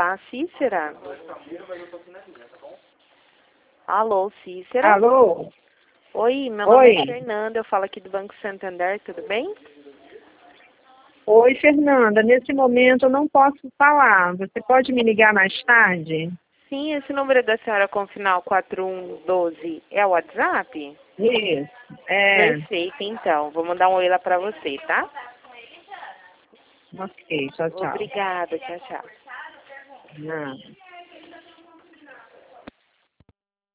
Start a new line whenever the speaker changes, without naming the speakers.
falar, Cícera? Alô, Cícera?
Alô?
Oi, meu nome é Fernanda, eu falo aqui do Banco Santander, tudo bem?
Oi, Fernanda. Nesse momento eu não posso falar. Você pode me ligar mais tarde?
Sim, esse número da senhora com final 4112 é o WhatsApp?
Isso.
Perfeito, então. Vou mandar um oi lá pra você, tá?
Ok, tchau, tchau.
Obrigada, tchau, tchau.
Nada.